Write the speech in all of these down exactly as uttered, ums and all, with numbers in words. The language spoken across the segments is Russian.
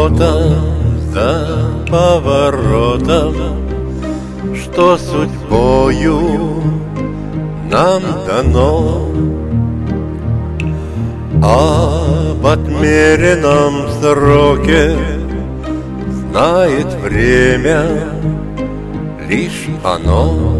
поворотом за поворотом, что судьбою нам дано. Об отмеренном сроке знает время лишь оно.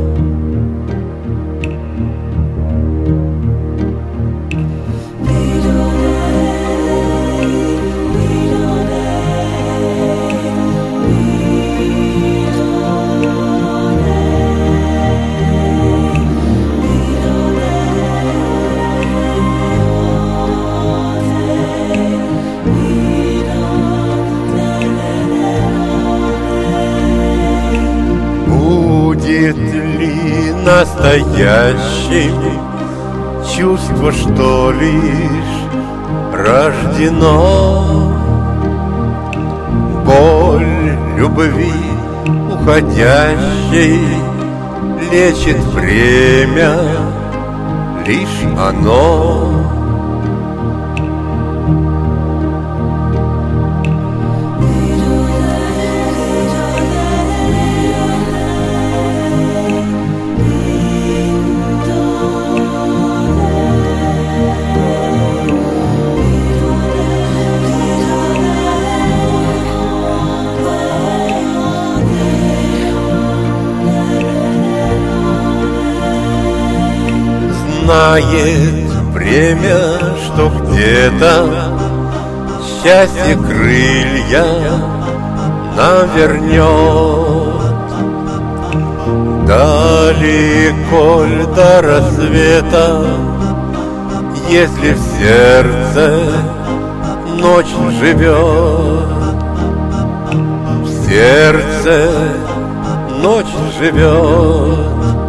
Будет ли настоящим чувство, что лишь рождено? Боль любви уходящей лечит время лишь оно. Знает время, что где-то счастье крылья нам вернет. Далеко ль до рассвета, если в сердце ночь живет, в сердце ночь живет.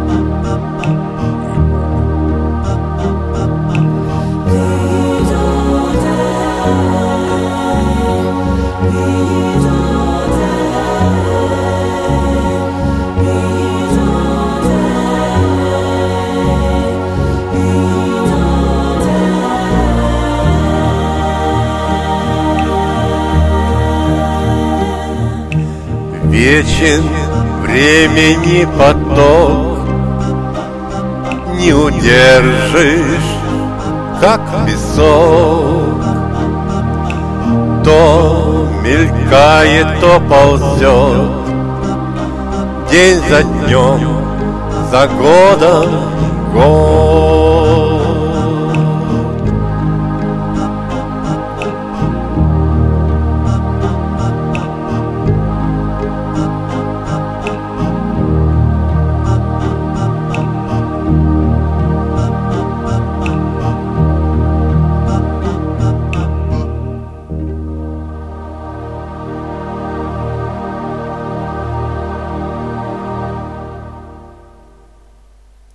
Вечен времени поток, не удержишь, как песок. То мелькает, то ползет, день за днем, за годом год.